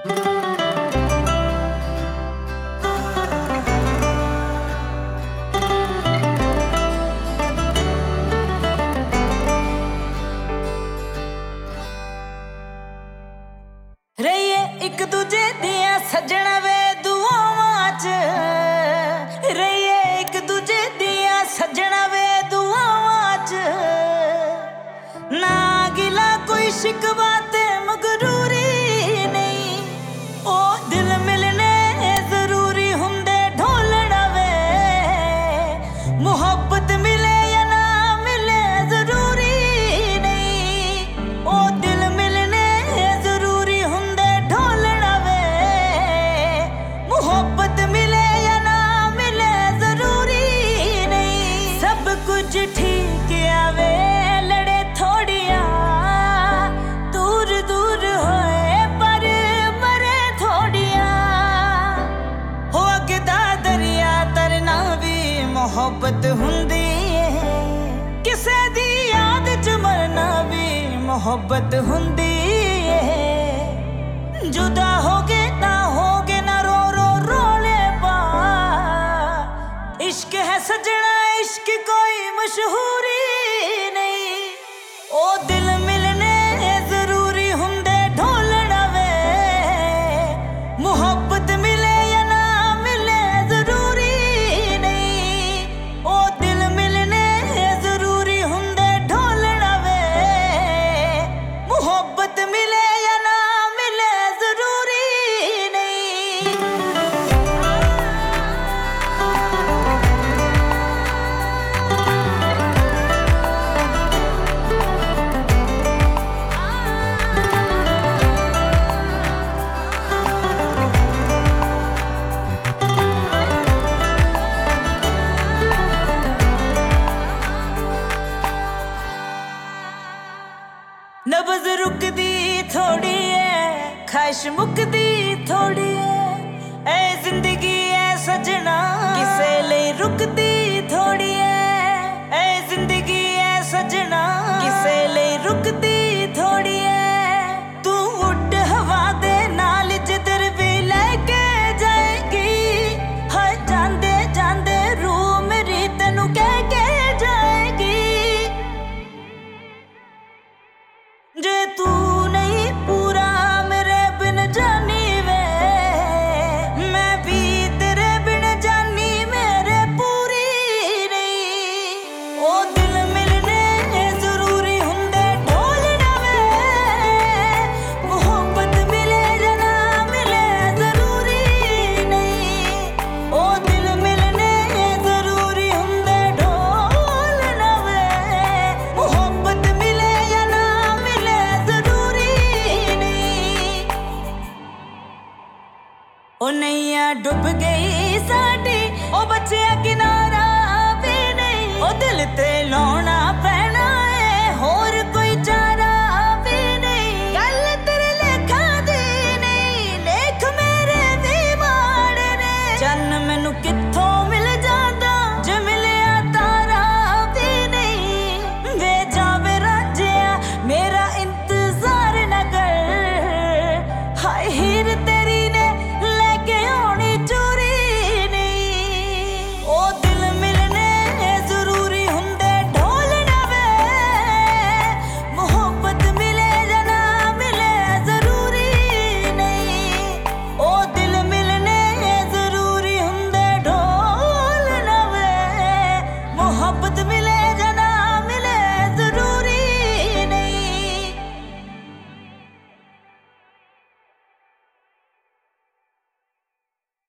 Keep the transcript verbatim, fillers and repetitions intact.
रहिए एक दूजे दिया सजण वे दुआवां च, रहिए एक दूजे दिया सजण वे दुआवां च। ना गिला कोई शिकवा ते मगरूरी नहीं, ओ दिल मिलने जरूरी हुंदे ढोलण वे। मुहब्बत मिले या ना मिले जरूरी नहीं, ओ दिल मिलने जरूरी हुंदे ढोलण वे। मुहब्बत मिले या ना मिले जरूरी नहीं, सब कुछ ठीक आवे लड़े थोड़िया, दूर दूर होए पर मरे थोड़िया। हो अगदा दरिया तरना भी मुहब्बत हुंदी है, किसे दी याद च मरना भी मुहब्बत हुंदी है। जुदा होगे ना होगे ना रो रो रोले पा, इश्क है सजना इश्क कोई मशहूरी नहीं, ओ दिल मिलने जरूरी हुंदे ढोलण वे। मुहब्बत मिले या ना मिले जरूरी नहीं, ओ दिल मिलने जरूरी हुंदे ढोलण वे। मुहब्बत मिले या ना मिले जरूरी नहीं। नब्ज़ रुकदी थोड़ी है, ख्वाहिश मुकदी थोड़ी है, ऐ जिंदगी ऐ सजना किसे लिए रुकदी थोड़ी है। ऐ जिंदगी ऐ सजना किसे लिए रुकदी थोड़ी है। तू उड़ हवा दे नाल जिधर भी लेके जाएगी, हर जांदे जांदे रूह मेरी तेनू कह के जाएगी। जे तू नहीं पूरा मेरे बिन जानी वे, मैं भी तेरे बिन जानी मेरे पूरी नहीं। ओ दिल मिलने जरूरी हुंदे ढोलण वे। मुहब्बत मिले या ना मिले जरूरी नहीं, ओ दिल मिलने जरूरी हुंदे ढोलण वे। मुहब्बत मिले या ना मिले जरूरी नहीं। ओ नैया डुब गई साडी, ओ बचिया किनारा भी नहीं, ओ दिल ते लाउणा पै